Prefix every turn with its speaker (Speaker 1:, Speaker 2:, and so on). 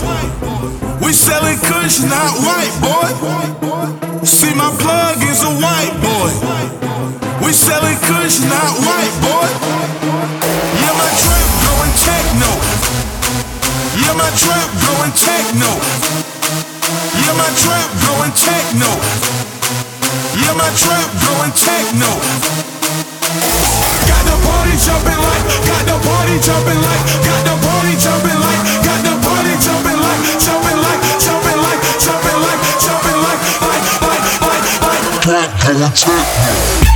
Speaker 1: We selling kush, not white, boy. See, my plug is a white boy. We selling kush, not white, boy. Yeah, my trap going techno. Yeah, my trap going techno. Yeah, my trap going techno. Yeah, my trap going techno. Got the party jumping like, got the party jumping like, got the party jumping like, got the party jumping like, jumping like, jumping like, jumping like, jumping like, trap going techno.